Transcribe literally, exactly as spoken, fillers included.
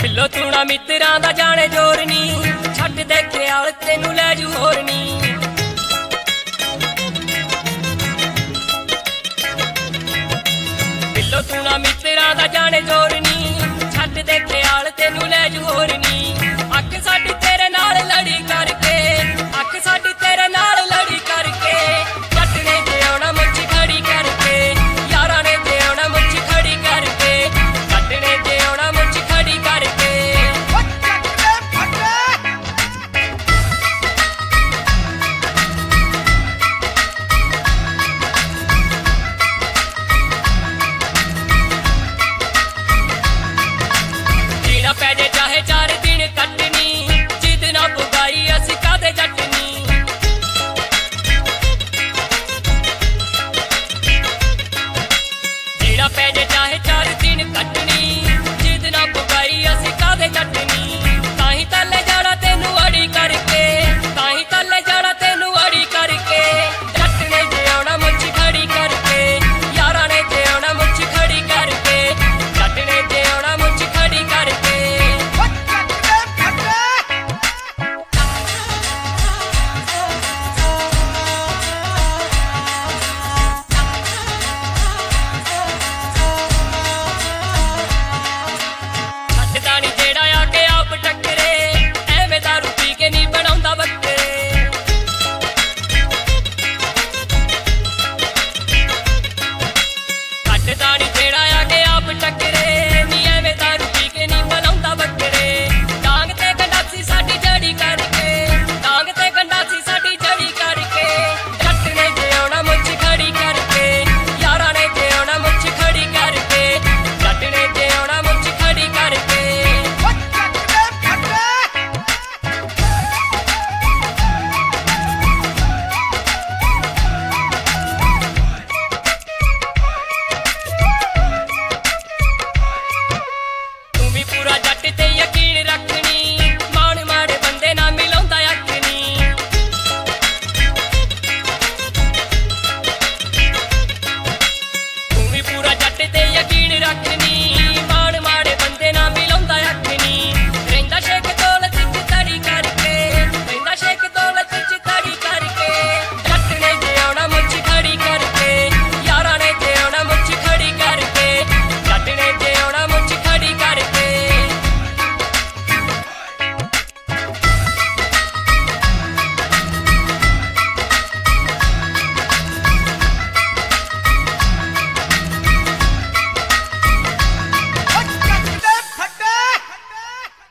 ਬਿੱਲੋ ਤੂੰ ਨਾ ਮਿੱਤਰਾਂ ਦਾ ਜਾਣੇ ਜੋਰ ਨੀ, ਛੱਡ ਦੇ ਖਿਆਲ ਤੈਨੂੰ ਲੈ ਜੂ ਹੋਰ ਨੀ। ਬਿੱਲੋ ਤੂੰ ਨਾ ਮਿੱਤਰਾਂ ਦਾ ਜਾਣੇ ਜੋਰ ਨੀ, ਛੱਡ ਦੇ ਖਿਆਲ ਤੈਨੂੰ ਲੈ ਜੂ ਹੋਰ ਨੀ। ਅੱਖ ਸਾਡੀ ਤੇਰੇ ਨਾਲ ਲੜੀ ਕਰਕੇ, ਅੱਖ ਸਾਡੀ ਤੇਰੇ ਨਾਲ ਲੜੀ ਕਰਕੇ, ਜੱਟ ਨੇ ਜੇ ਆਉਣਾ ਮੁੱਛ ਖੜੀ ਕਰਕੇ, ਯਾਰਾਂ ਨੇ ਜੇ ਆਉਣਾ ਮੁੱਛ ਖੜੀ ਕਰਕੇ, ਜੱਟ ਨੇ ਜੇ ਆਉਣਾ ਮੁੱਛ ਖੜੀ ਕਰਕੇ। ਜੀਣਾ ਪੈ ਜੇ ਚਾਹੇ ਚਾਰ ਦਿਨ ਕੱਟਣੀ, ਜਿੱਦ ਨਾ ਪੁਗਾਈ ਅਸੀਂ ਕਾਹਦੇ ਜੱਟ ਨੀ। ਜੀਣਾ ਪੈ ਜੇ ਚਾਹੇ ਚਾਰ ਦਿਨ ਕੱਟਣੀ, ਜਿੱਦ ਨਾ ਪੁਗਾਈ ਅਸੀਂ ਕਾਹਦੇ ਜੱਟ ਨੀ। ਤਾਂ ਹੀ ਤਾਂ ਲੈ